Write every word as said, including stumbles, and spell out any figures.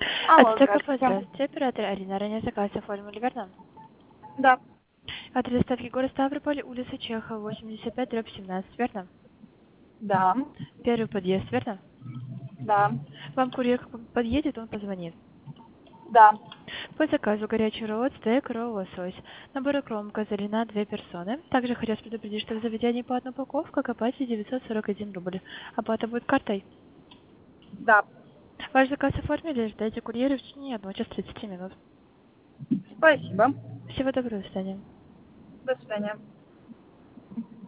Алло, Ацтека, здравствуйте. здравствуйте, оператор Арина. Ранее заказ оформили, верно? Да, Адрес доставки город Ставрополь, улица Чехова, восемьдесят пять, дробь семнадцать, верно? да, Первый подъезд, верно? да, Вам курьер как подъедет, он позвонит. да. По заказу горячий ролл, стейк, ролл, лосось. Набор икромка, залина две персоны. Также хотелось предупредить, что в заведении по одной упаковке к оплате девятьсот сорок один рубль. Оплата будет картой. Да. Ваш заказ оформили, ждайте курьера в течение одного часа тридцати минут. Спасибо. Всего доброго, до свидания. До свидания.